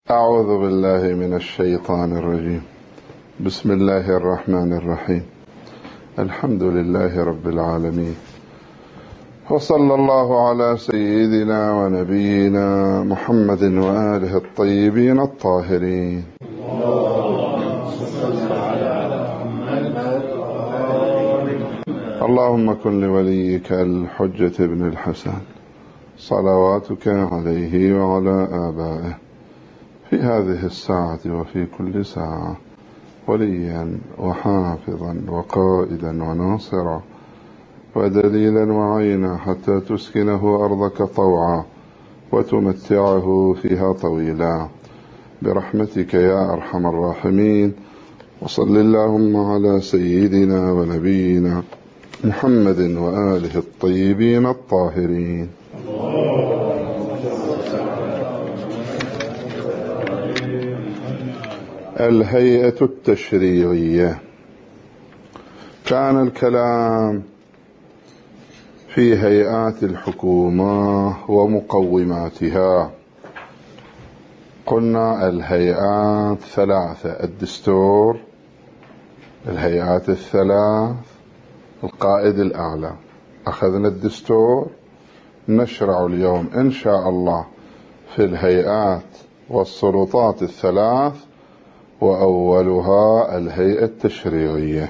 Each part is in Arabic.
أعوذ بالله من الشيطان الرجيم. بسم الله الرحمن الرحيم. الحمد لله رب العالمين، وصلى الله على سيدنا ونبينا محمد وآله الطيبين الطاهرين. اللهم كن لوليك الحجة بن الحسن صلواتك عليه وعلى آبائه في هذه الساعة وفي كل ساعة وليا وحافظا وقائدا وناصرا ودليلا وعينا حتى تسكنه أرضك طوعا وتمتعه فيها طويلا برحمتك يا أرحم الراحمين. وصل اللهم على سيدنا ونبينا محمد وآله الطيبين الطاهرين. الهيئة التشريعية. كان الكلام في هيئات الحكومة ومقوماتها. قلنا الهيئات ثلاثة: الدستور، الهيئات الثلاث، القائد الأعلى. أخذنا الدستور، نشرع اليوم إن شاء الله في الهيئات والسلطات الثلاث، وأولها الهيئة التشريعية.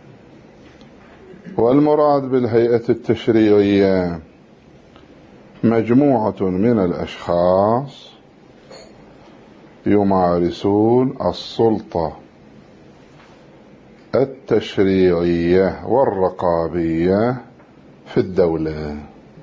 والمراد بالهيئة التشريعية مجموعة من الأشخاص يمارسون السلطة التشريعية والرقابية في الدولة.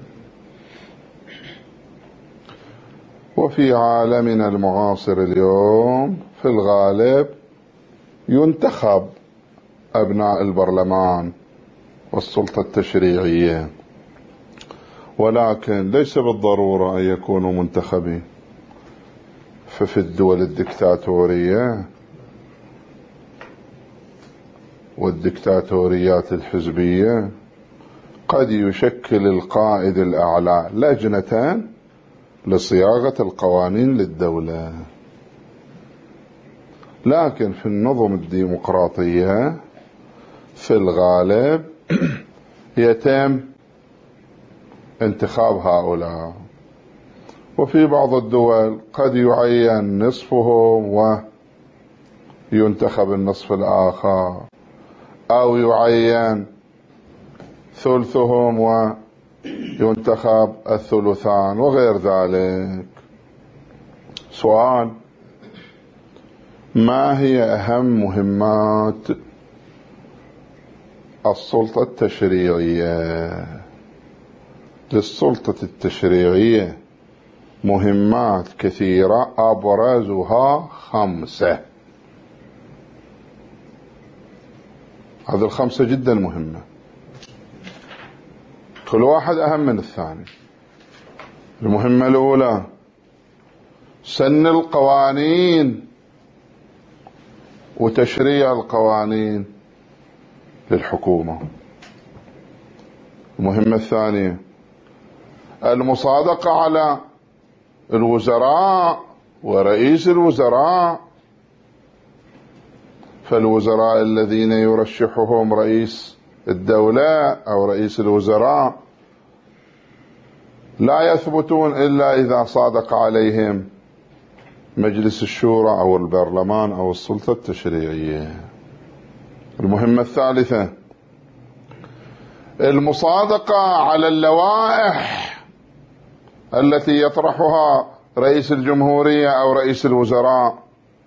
وفي عالمنا المعاصر اليوم في الغالب ينتخب أبناء البرلمان والسلطة التشريعية، ولكن ليس بالضرورة أن يكونوا منتخبين. ففي الدول الدكتاتورية والدكتاتوريات الحزبية قد يشكل القائد الأعلى لجنة لصياغة القوانين للدولة. لكن في النظم الديمقراطية في الغالب يتم انتخاب هؤلاء. وفي بعض الدول قد يعين نصفهم وينتخب النصف الآخر، أو يعين ثلثهم وينتخب الثلثان وغير ذلك. سؤال: ما هي أهم مهمات السلطة التشريعية؟ للسلطة التشريعية مهمات كثيرة، أبرزها 5. هذه ال5 جدا مهمة، كل واحد أهم من الثاني. المهمة الأولى سن القوانين وتشريع القوانين للحكومة. المهمة الثانية المصادقة على الوزراء ورئيس الوزراء. فالوزراء الذين يرشحهم رئيس الدولة أو رئيس الوزراء لا يثبتون إلا إذا صادق عليهم مجلس الشورى أو البرلمان أو السلطة التشريعية. المهمة الثالثة المصادقة على اللوائح التي يطرحها رئيس الجمهورية أو رئيس الوزراء،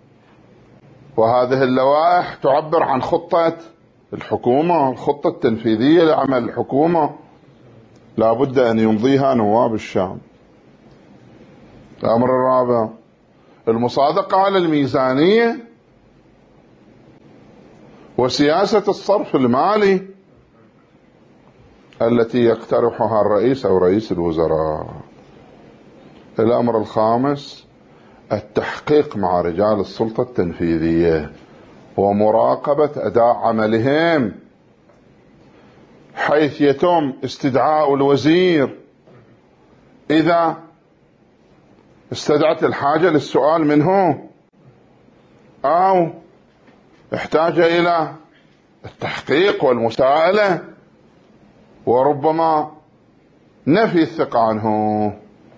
وهذه اللوائح تعبر عن خطة الحكومة، الخطة التنفيذية لعمل الحكومة، لا بد أن يمضيها نواب الشعب. الأمر الرابع المصادقة على الميزانية وسياسة الصرف المالي التي يقترحها الرئيس أو رئيس الوزراء. الأمر الخامس التحقيق مع رجال السلطة التنفيذية ومراقبة أداء عملهم، حيث يتم استدعاء الوزير إذا استدعت الحاجة للسؤال منه، أو احتاج إلى التحقيق والمساءلة، وربما نفي الثقة عنه.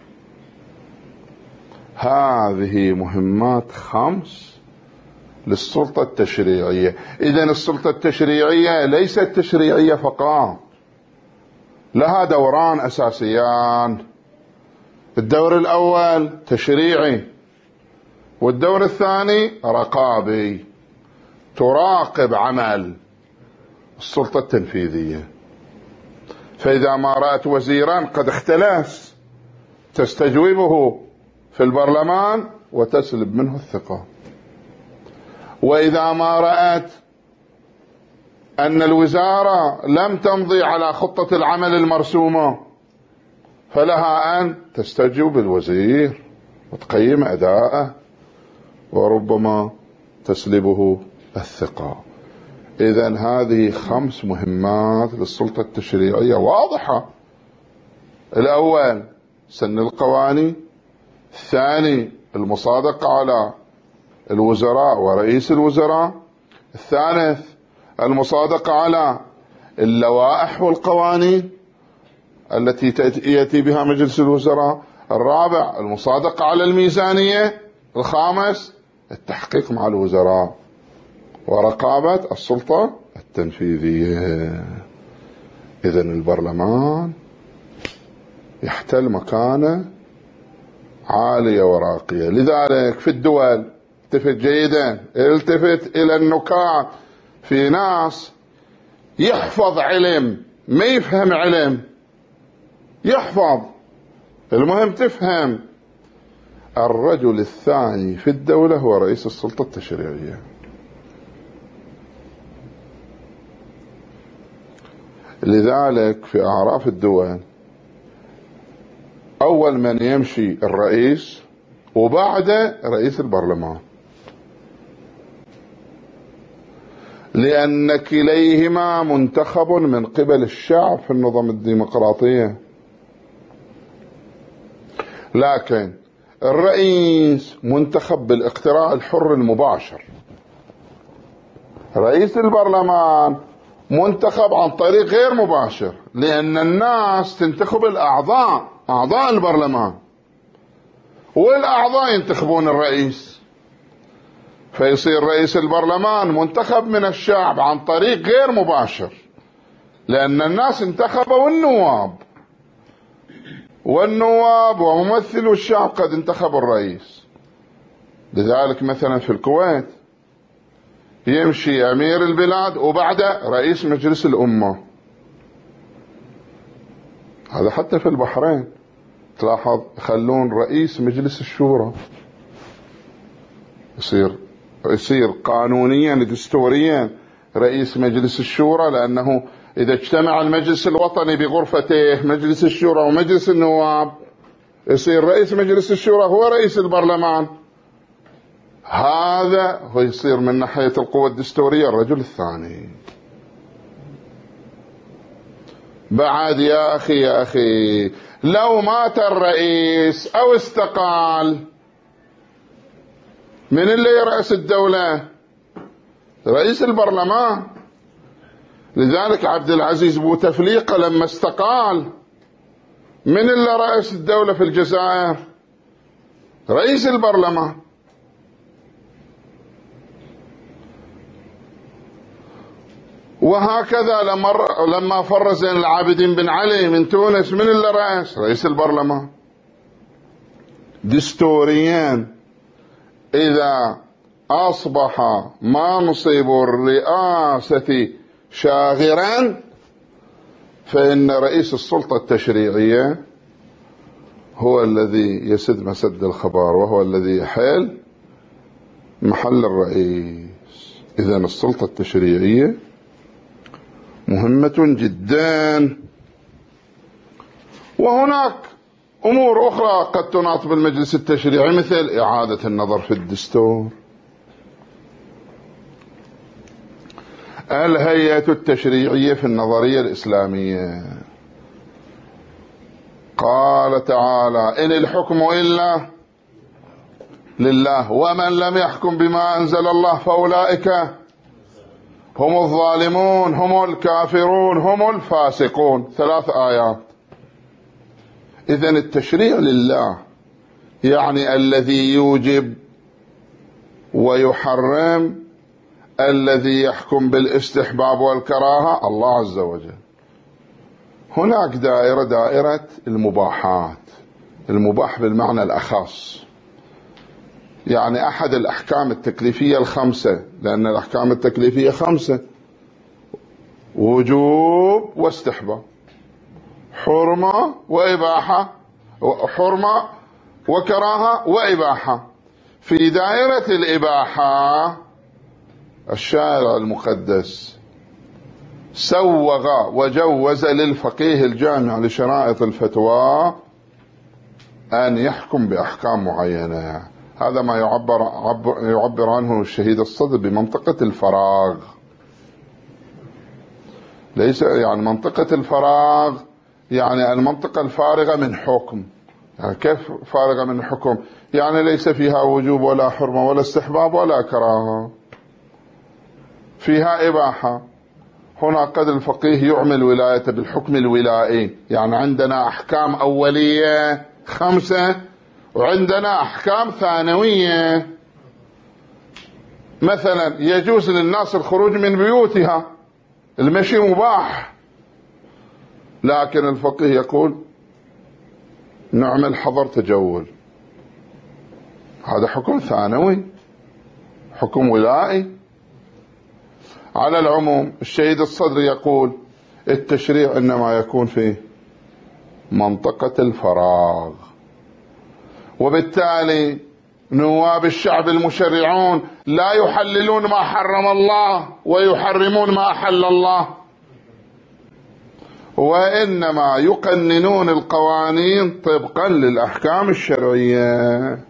هذه مهمات 5 للسلطة التشريعية. إذن السلطة التشريعية ليست تشريعية فقط، لها دوران أساسيان. الدور الأول تشريعي، والدور الثاني رقابي، تراقب عمل السلطة التنفيذية. فإذا ما رأت وزيرا قد اختلس تستجوبه في البرلمان وتسلب منه الثقة. وإذا ما رأت أن الوزارة لم تمضي على خطة العمل المرسومة فلها أن تستجوب الوزير وتقيم أداءه، وربما تسلبه الثقة. إذن هذه 5 مهمات للسلطة التشريعية واضحة. الأول سن القوانين، الثاني المصادقة على الوزراء ورئيس الوزراء، الثالث المصادقة على اللوائح والقوانين التي يأتي بها مجلس الوزراء، الرابع المصادقة على الميزانية، الخامس التحقيق مع الوزراء ورقابة السلطة التنفيذية. إذن البرلمان يحتل مكانة عالية وراقية. لذلك في الدول، التفت جيدا، التفت إلى النكات. في ناس يحفظ علم ما يفهم علم، يحفظ، المهم تفهم. الرجل الثاني في الدولة هو رئيس السلطة التشريعية. لذلك في أعراف الدول أول من يمشي الرئيس وبعده رئيس البرلمان، لأن كليهما منتخب من قبل الشعب في النظام الديمقراطية. لكن الرئيس منتخب بالاقتراع الحر المباشر، رئيس البرلمان منتخب عن طريق غير مباشر، لأن الناس تنتخب الأعضاء، أعضاء البرلمان، والأعضاء ينتخبون الرئيس. فيصير رئيس البرلمان منتخب من الشعب عن طريق غير مباشر، لأن الناس انتخبوا والنواب وممثلو الشعب قد انتخبوا الرئيس. لذلك مثلا في الكويت يمشي أمير البلاد وبعده رئيس مجلس الأمة. هذا حتى في البحرين تلاحظ يخلون رئيس مجلس الشورى، يصير قانونيا دستوريا رئيس مجلس الشورى، لأنه إذا اجتمع المجلس الوطني بغرفته مجلس الشورى ومجلس النواب يصير رئيس مجلس الشورى هو رئيس البرلمان. هذا هو يصير من ناحية القوة الدستورية الرجل الثاني. بعد يا أخي لو مات الرئيس أو استقال، من اللي يرأس الدولة؟ رئيس البرلمان. لذلك عبد العزيز بوتفليقة لما استقال من اللي رأس الدولة في الجزائر؟ رئيس البرلمان. وهكذا لما فر زين العابدين بن علي من تونس من اللي رأس؟ رئيس البرلمان. دستوريا إذا أصبح منصب الرئاسة شاغرا فإن رئيس السلطة التشريعية هو الذي يسد مسد الخبر، وهو الذي يحل محل الرئيس. إذن السلطة التشريعية مهمة جدا. وهناك أمور أخرى قد تناط بالمجلس التشريعي، مثل إعادة النظر في الدستور. الهيئة التشريعية في النظرية الإسلامية قال تعالى: إن الحكم إلا لله، ومن لم يحكم بما أنزل الله فأولئك هم الظالمون، هم الكافرون، هم الفاسقون. 3 آيات. إذن التشريع لله يعني الذي يوجب ويحرم، الذي يحكم بالاستحباب والكراهة الله عز وجل. هناك دائرة المباحات، المباح بالمعنى الأخص، يعني أحد الأحكام التكليفية ال5، لأن الأحكام التكليفية 5: وجوب واستحباب، حرمة وإباحة، حرمة وكراهة وإباحة. في دائرة الإباحة الشارع المقدس سوغ وجوز للفقيه الجامع لشرائط الفتوى أن يحكم بأحكام معينة. هذا ما يعبر عنه الشهيد الصدر بمنطقة الفراغ. ليس يعني منطقة الفراغ يعني المنطقة الفارغة من حكم. يعني كيف فارغة من حكم؟ يعني ليس فيها وجوب ولا حرمة ولا استحباب ولا كراهة، فيها إباحة. هنا قد الفقيه يعمل ولاية بالحكم الولائي، يعني عندنا أحكام أولية 5 وعندنا أحكام ثانوية. مثلا يجوز للناس الخروج من بيوتها، المشي مباح، لكن الفقيه يقول نعمل حظر تجول. هذا حكم ثانوي، حكم ولائي. على العموم الشهيد الصدر يقول التشريع إنما يكون في منطقة الفراغ، وبالتالي نواب الشعب المشرعون لا يحللون ما حرم الله ويحرمون ما أحل الله، وإنما يقننون القوانين طبقا للأحكام الشرعية.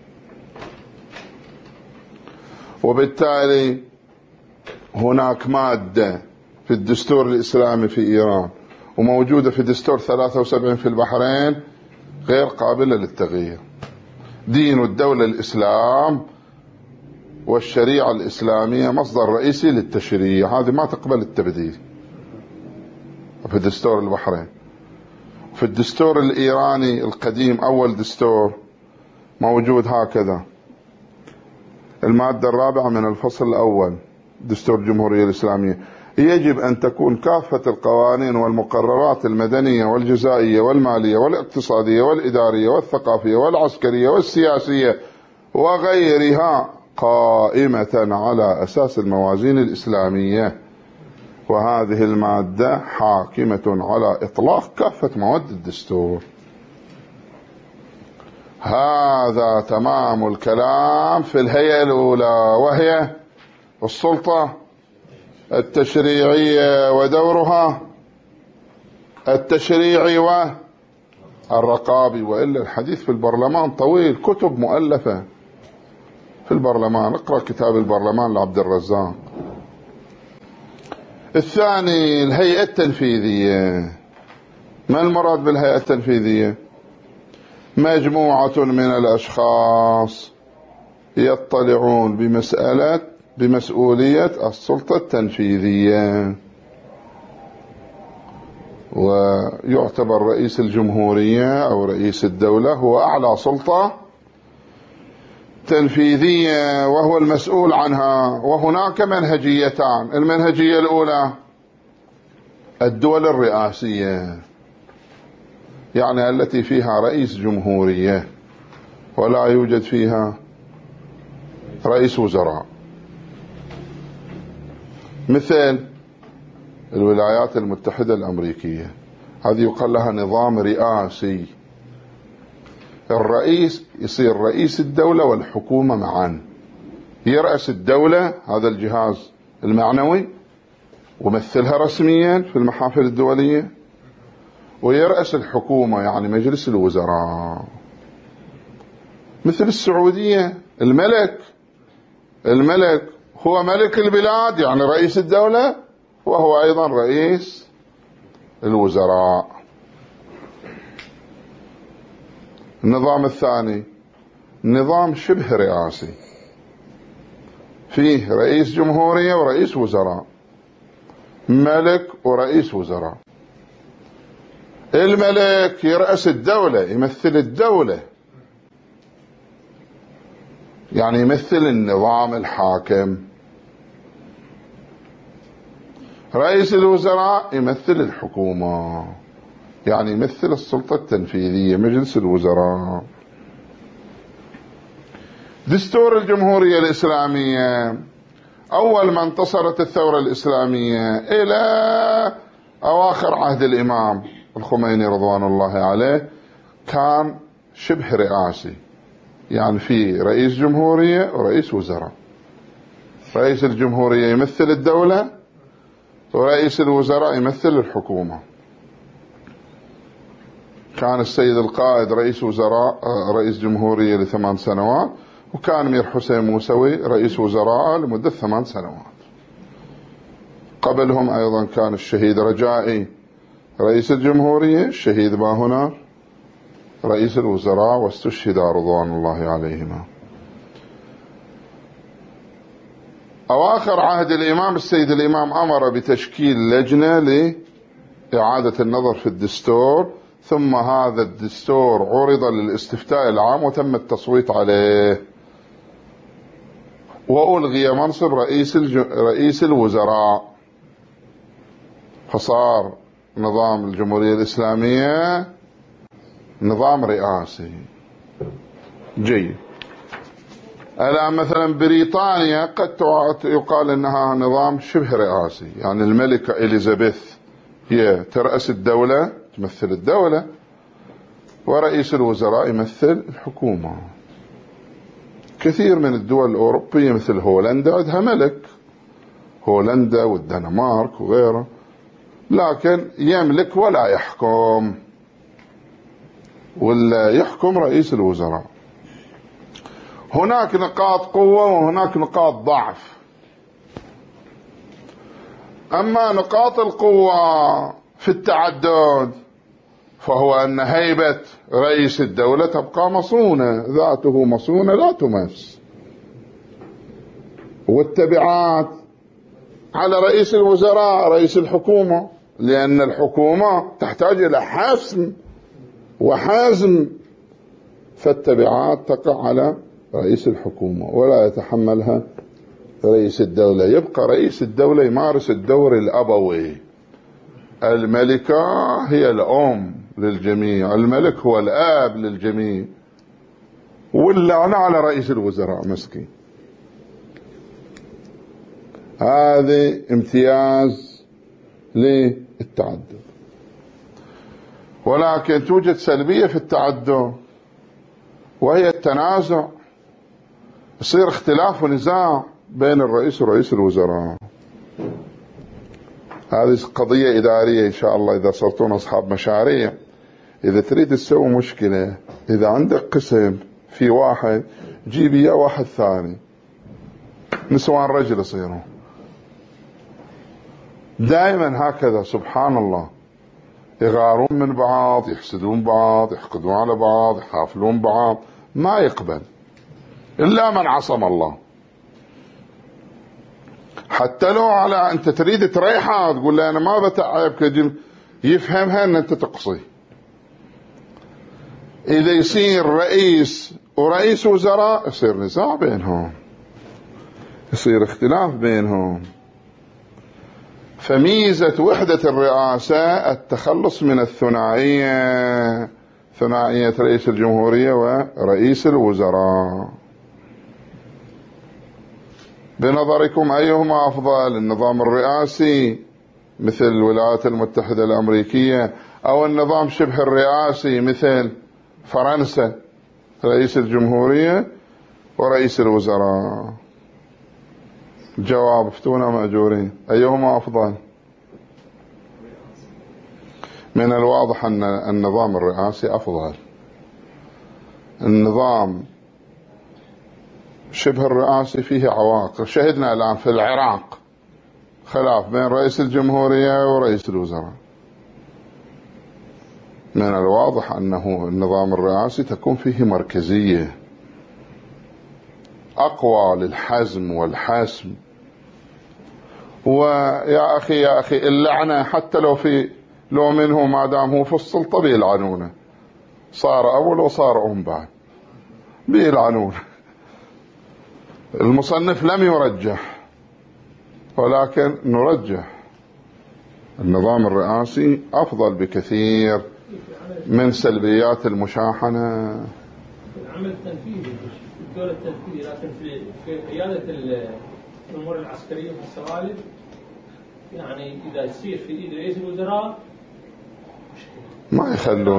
وبالتالي هناك مادة في الدستور الإسلامي في إيران وموجودة في دستور 73 في البحرين غير قابلة للتغيير: دين الدولة الإسلام والشريعة الإسلامية مصدر رئيسي للتشريع. هذه ما تقبل التبديل في دستور البحرين. في الدستور الإيراني القديم أول دستور موجود هكذا: المادة 4 من الفصل الأول دستور الجمهورية الإسلامية: يجب أن تكون كافة القوانين والمقررات المدنية والجزائية والمالية والاقتصادية والإدارية والثقافية والعسكرية والسياسية وغيرها قائمة على أساس الموازين الإسلامية، وهذه المادة حاكمة على إطلاق كافة مواد الدستور. هذا تمام الكلام في الهيئة الأولى، وهي السلطة التشريعية ودورها التشريعي والرقابي. وإلا الحديث في البرلمان طويل، كتب مؤلفة في البرلمان، اقرأ كتاب البرلمان لعبد الرزاق. الثاني الهيئة التنفيذية. ما المراد بالهيئة التنفيذية؟ مجموعة من الأشخاص يطلعون بمسؤولية السلطة التنفيذية، ويعتبر رئيس الجمهورية أو رئيس الدولة هو أعلى سلطة تنفيذية وهو المسؤول عنها. وهناك منهجيتان: المنهجية الأولى الدول الرئاسية، يعني التي فيها رئيس جمهورية ولا يوجد فيها رئيس وزراء، مثل الولايات المتحدة الأمريكية. هذه يقال لها نظام رئاسي، الرئيس يصير رئيس الدولة والحكومة معا، يرأس الدولة هذا الجهاز المعنوي ومثلها رسميا في المحافل الدولية، ويرأس الحكومة يعني مجلس الوزراء. مثل السعودية الملك هو ملك البلاد يعني رئيس الدولة، وهو أيضا رئيس الوزراء. النظام الثاني نظام شبه رئاسي، فيه رئيس جمهورية ورئيس وزراء، ملك ورئيس وزراء. الملك يرأس الدولة، يمثل الدولة، يعني يمثل النظام الحاكم. رئيس الوزراء يمثل الحكومة، يعني يمثل السلطة التنفيذية، مجلس الوزراء. دستور الجمهورية الإسلامية أول ما انتصرت الثورة الإسلامية إلى أواخر عهد الإمام الخميني رضوان الله عليه كان شبه رئاسي، يعني في رئيس جمهورية ورئيس وزراء. رئيس الجمهورية يمثل الدولة، ورئيس الوزراء يمثل الحكومة. كان السيد القائد رئيس وزراء رئيس جمهورية ل8 سنوات، وكان مير حسين موسوي رئيس وزراء لمدة 8 سنوات. قبلهم أيضا كان الشهيد رجائي رئيس الجمهورية، الشهيد باهنر رئيس الوزراء، واستشهدا رضوان الله عليهما. أواخر عهد الإمام السيد الإمام أمر بتشكيل لجنة لإعادة النظر في الدستور، ثم هذا الدستور عرض للاستفتاء العام وتم التصويت عليه، وألغي منصب رئيس الوزراء، فصار نظام الجمهورية الإسلامية نظام رئاسي. جيد. الآن مثلا بريطانيا قد يقال أنها نظام شبه رئاسي، يعني الملكة إليزابيث هي ترأس الدولة، تمثل الدولة، ورئيس الوزراء يمثل الحكومة. كثير من الدول الأوروبية مثل هولندا عندها ملك، هولندا والدنمارك وغيره، لكن يملك ولا يحكم، ولا يحكم رئيس الوزراء. هناك نقاط قوة وهناك نقاط ضعف. أما نقاط القوة في التعدد فهو أن هيبة رئيس الدولة تبقى مصونة، ذاته مصونة لا تمس. والتبعات على رئيس الوزراء رئيس الحكومة، لأن الحكومة تحتاج إلى حسم وحزم، فالتبعات تقع على رئيس الحكومة ولا يتحملها رئيس الدولة. يبقى رئيس الدولة يمارس الدور الأبوي. الملكة هي الأم للجميع، الملك هو الآب للجميع، واللعنة على رئيس الوزراء مسكين. هذا امتياز للتعدد. ولكن توجد سلبية في التعدد، وهي التنازع، يصير اختلاف ونزاع بين الرئيس ورئيس الوزراء. هذه قضية إدارية إن شاء الله. إذا صرتون أصحاب مشاريع، إذا تريد تسوي مشكلة، إذا عندك قسم في واحد، جيبي يا واحد ثاني، نسوان رجل يصيرون دائما هكذا. سبحان الله، يغارون من بعض، يحسدون بعض، يحقدون على بعض، يحافلون بعض، ما يقبل إلا من عصم الله. حتى لو على أنت تريد تريحها، تقول له أنا ما بتعبك، يفهمها أن أنت تقصي. إذا يصير رئيس ورئيس وزراء يصير نزاع بينهم، يصير اختلاف بينهم. فميزة وحدة الرئاسة التخلص من الثنائية، ثنائية رئيس الجمهورية ورئيس الوزراء. بنظركم أيهما أفضل، النظام الرئاسي مثل الولايات المتحدة الأمريكية، أو النظام شبه الرئاسي مثل فرنسا، رئيس الجمهورية ورئيس الوزراء؟ جواب، افتونا مأجورين، أيهما أفضل؟ من الواضح أن النظام الرئاسي أفضل. النظام شبه الرئاسي فيه عواقب. شهدنا الآن في العراق خلاف بين رئيس الجمهورية ورئيس الوزراء. من الواضح أنه النظام الرئاسي تكون فيه مركزية، أقوى للحزم والحسم. ويا أخي اللعنة حتى لو منه ما دام هو في السلطة بيلعنونه، صار أول وصار بعد بيلعنونه. المصنف لم يرجح، ولكن نرجح النظام الرئاسي أفضل بكثير من سلبيات المشاحنة. العمل التنفيذي الدولة التنفيذي، لكن في قيادة الأمور العسكرية في السوالف يعني إذا يصير في إيد رئيس الوزراء ما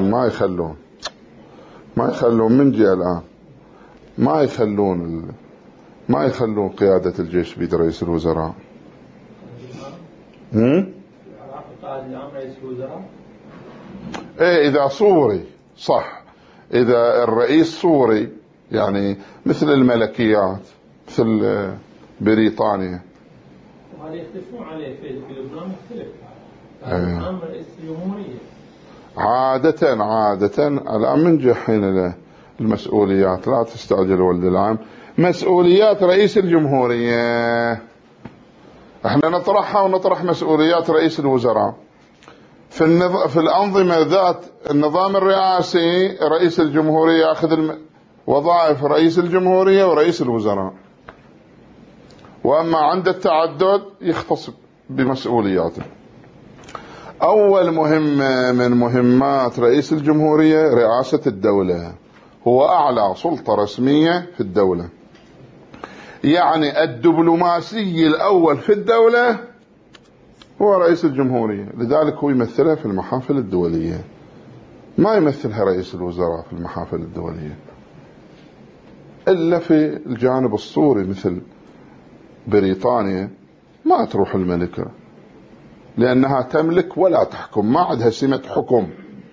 يخلون من جاء الآن ما يخلون قيادة الجيش بيد رئيس الوزراء. ايه اذا صوري صح، اذا الرئيس صوري يعني مثل الملكيات مثل بريطانيا. وهذا يختلفون عليه في لبنان مختلف. الآن رئيس الجمهورية عادة الآن من جحين المسؤوليات، لا تستعجل ولد العام. مسؤوليات رئيس الجمهورية احنا نطرحها ونطرح مسؤوليات رئيس الوزراء. في الأنظمة ذات النظام الرئاسي رئيس الجمهورية يأخذ وظائف رئيس الجمهورية ورئيس الوزراء، وأما عند التعدد يختص بمسؤولياته. أول مهمة من مهمات رئيس الجمهورية رئاسة الدولة، هو أعلى سلطة رسمية في الدولة، يعني الدبلوماسي الأول في الدولة هو رئيس الجمهورية. لذلك هو يمثلها في المحافل الدولية، ما يمثلها رئيس الوزراء في المحافل الدولية إلا في الجانب الصوري. مثل بريطانيا ما تروح الملكة لأنها تملك ولا تحكم، ما عندها سمة حكم.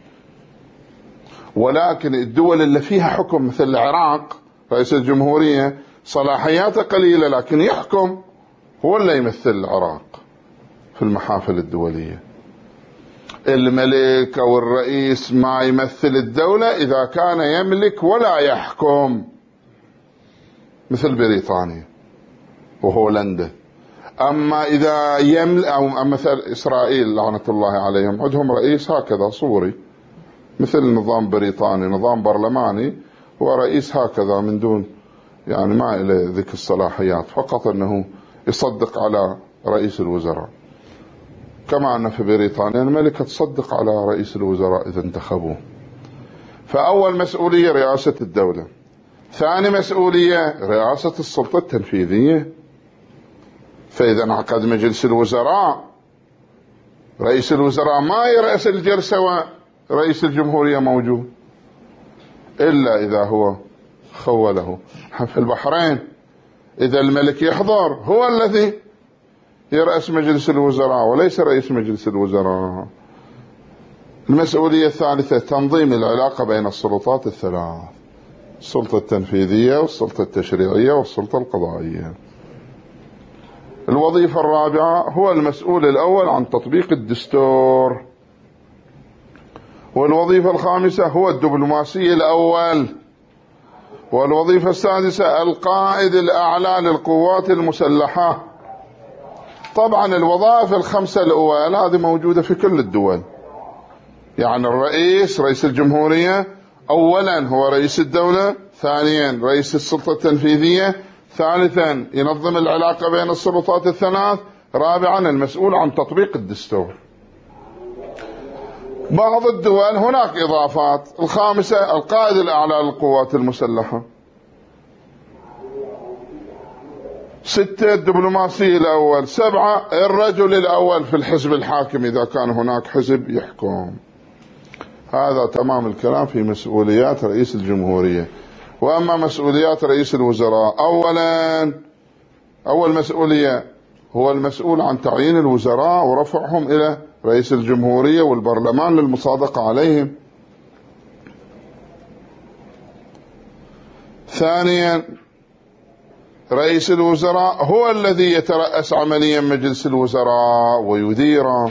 ولكن الدول اللي فيها حكم مثل العراق رئيس الجمهورية صلاحياته قليلة لكن يحكم، هو اللي يمثل العراق في المحافل الدولية. الملك أو الرئيس ما يمثل الدولة إذا كان يملك ولا يحكم، مثل بريطانيا وهولندا. أما إذا أو مثل إسرائيل لعنة الله عليهم عندهم رئيس هكذا صوري مثل نظام بريطاني، نظام برلماني، ورئيس هكذا من دون يعني ما إلى ذيك الصلاحيات، فقط أنه يصدق على رئيس الوزراء. كما أن في بريطانيا الملكة تصدق على رئيس الوزراء إذا انتخبوه. فأول مسؤولية رئاسة الدولة. ثاني مسؤولية رئاسة السلطة التنفيذية. فإذا انعقد مجلس الوزراء رئيس الوزراء ما يرأس الجلسة ورئيس الجمهورية موجود، إلا إذا هو خوله. في البحرين إذا الملك يحضر هو الذي يرأس مجلس الوزراء وليس رئيس مجلس الوزراء. المسؤولية الثالثة تنظيم العلاقة بين السلطات الثلاث، السلطة التنفيذية والسلطة التشريعية والسلطة القضائية. الوظيفة الرابعة هو المسؤول الأول عن تطبيق الدستور. والوظيفة الخامسة هو الدبلوماسي الأول. والوظيفة السادسة القائد الأعلى للقوات المسلحة. طبعا الوظائف الخمسة الأول هذه موجودة في كل الدول، يعني رئيس الجمهورية أولا هو رئيس الدولة، ثانيا رئيس السلطة التنفيذية، ثالثا ينظم العلاقة بين السلطات الثلاث، رابعا المسؤول عن تطبيق الدستور. بعض الدول هناك إضافات. الخامسة القائد الأعلى للقوات المسلحة. 6 الدبلوماسي الأول. 7 الرجل الأول في الحزب الحاكم إذا كان هناك حزب يحكم. هذا تمام الكلام في مسؤوليات رئيس الجمهورية. وأما مسؤوليات رئيس الوزراء، أول مسؤولية هو المسؤول عن تعيين الوزراء ورفعهم إلى رئيس الجمهورية والبرلمان للمصادقة عليهم. ثانيا رئيس الوزراء هو الذي يترأس عمليا مجلس الوزراء ويديره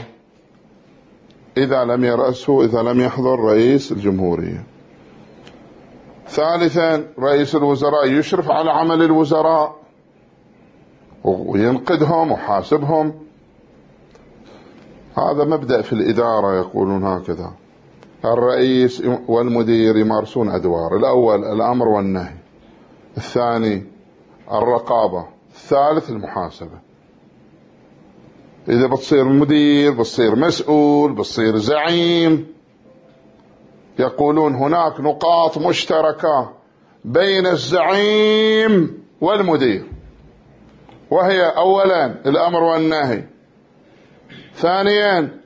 إذا لم يرأسه، إذا لم يحضر رئيس الجمهورية. ثالثا رئيس الوزراء يشرف على عمل الوزراء وينقدهم وحاسبهم. هذا مبدأ في الإدارة، يقولون هكذا. الرئيس والمدير يمارسون أدوار: الأول الأمر والنهي، الثاني الرقابة، الثالث المحاسبة. إذا بتصير مدير بتصير مسؤول، بتصير زعيم. يقولون هناك نقاط مشتركة بين الزعيم والمدير، وهي أولا الأمر والنهي، ثانيا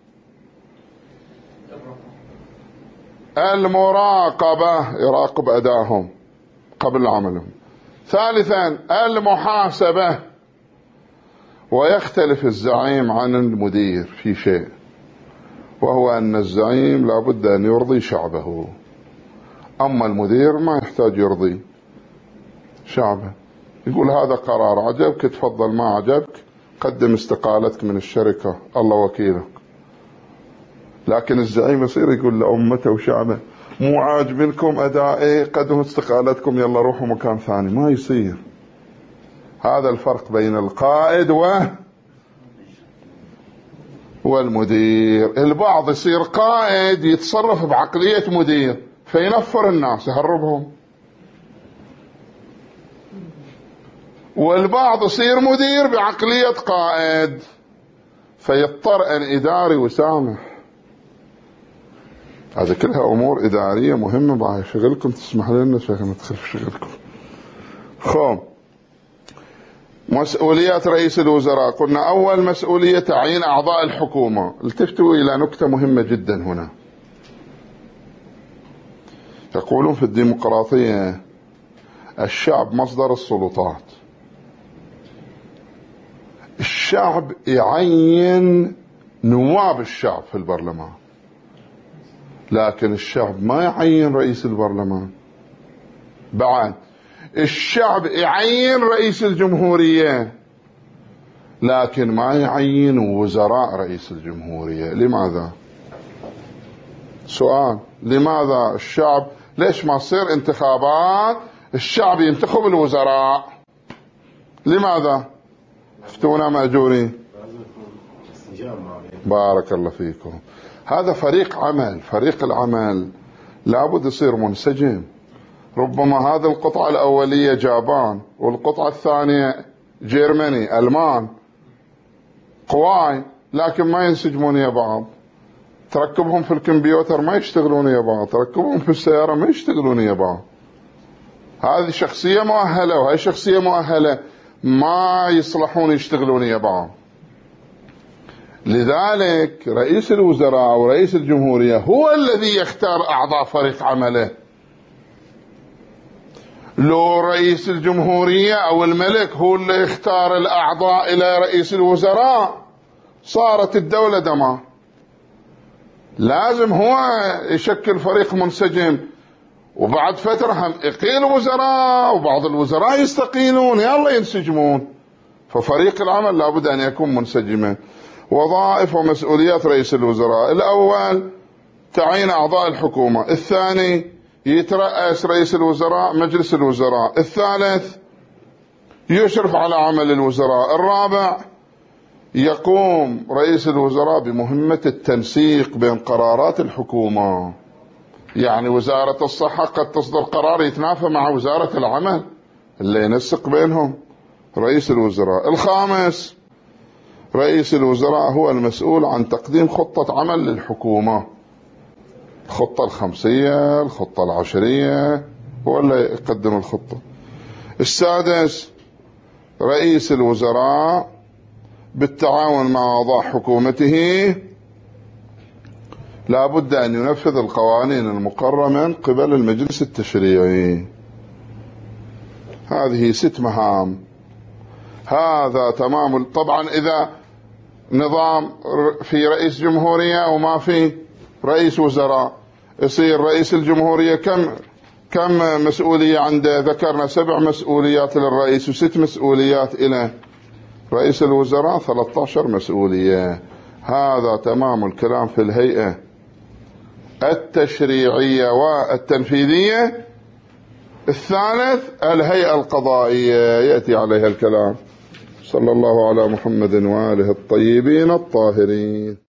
المراقبة، يراقب أداهم قبل عملهم، ثالثا المحاسبة. ويختلف الزعيم عن المدير في شيء، وهو أن الزعيم لابد أن يرضي شعبه، أما المدير ما يحتاج يرضي شعبه. يقول هذا قرار، عجبك تفضل، ما عجبك قدم استقالتك من الشركة، الله وكيلك. لكن الزعيم يصير يقول لأمته وشعبه مو عاجبنكم أدائي، قدموا استقالتكم، يلا روحوا مكان ثاني. ما يصير. هذا الفرق بين القائد والمدير. البعض يصير قائد يتصرف بعقلية مدير فينفر الناس يهربهم، والبعض يصير مدير بعقلية قائد فيضطر أن إداري وسامح. هذا كلها أمور إدارية مهمة. بعد شغلكم تسمح لنا شيخ ندخل في شغلكم. مسؤوليات رئيس الوزراء. قلنا أول مسؤولية تعيين أعضاء الحكومة. التفتوا إلى نكتة مهمة جدا هنا. يقولون في الديمقراطية الشعب مصدر السلطات. الشعب يعين نواب الشعب في البرلمان، لكن الشعب ما يعين رئيس البرلمان. بعد الشعب يعين رئيس الجمهورية، لكن ما يعين وزراء رئيس الجمهورية. لماذا؟ سؤال، لماذا الشعب؟ ليش ما تصير انتخابات الشعب ينتخب الوزراء؟ لماذا؟ افتونا مأجورين. بارك الله فيكم. هذا فريق عمل. فريق العمل لابد يصير منسجم. ربما هذه القطعة الأولية جابان، والقطعة الثانية جيرماني ألمان، قواي، لكن ما ينسجمون يا بعض. تركبهم في الكمبيوتر ما يشتغلون يا بعض، تركبهم في السيارة ما يشتغلون يا بعض. هذه شخصية مؤهلة وهي شخصية مؤهلة، ما يصلحون يشتغلون يا بعض. لذلك رئيس الوزراء ورئيس الجمهورية هو الذي يختار أعضاء فريق عمله. لو رئيس الجمهورية أو الملك هو اللي يختار الأعضاء إلى رئيس الوزراء صارت الدولة دمار. لازم هو يشكل فريق منسجم، وبعد فترة هم يقيل وزراء وبعض الوزراء يستقيلون، يلا ينسجمون. ففريق العمل لابد أن يكون منسجما. وظائف ومسؤوليات رئيس الوزراء: الأول تعيين أعضاء الحكومة، الثاني يترأس رئيس الوزراء مجلس الوزراء، الثالث يشرف على عمل الوزراء، الرابع يقوم رئيس الوزراء بمهمة التنسيق بين قرارات الحكومة. يعني وزارة الصحة قد تصدر قرار يتنافى مع وزارة العمل، اللي ينسق بينهم رئيس الوزراء. الخامس رئيس الوزراء هو المسؤول عن تقديم خطة عمل للحكومة، الخطة الخمسية، الخطة العشرية، هو اللي يقدم الخطة. السادس رئيس الوزراء بالتعاون مع أعضاء حكومته لا بد أن ينفذ القوانين المقررة من قبل المجلس التشريعي. هذه 6 مهام. هذا تمام. طبعا إذا نظام في رئيس جمهورية وما في رئيس وزراء، يصير رئيس الجمهورية كم مسؤولية عنده؟ ذكرنا 7 مسؤوليات للرئيس و6 مسؤوليات إلى رئيس الوزراء، 13 مسؤولية. هذا تمام الكلام في الهيئة التشريعية والتنفيذية الثالث الهيئة القضائية يأتي عليها الكلام. صلى الله على محمد وآله الطيبين الطاهرين.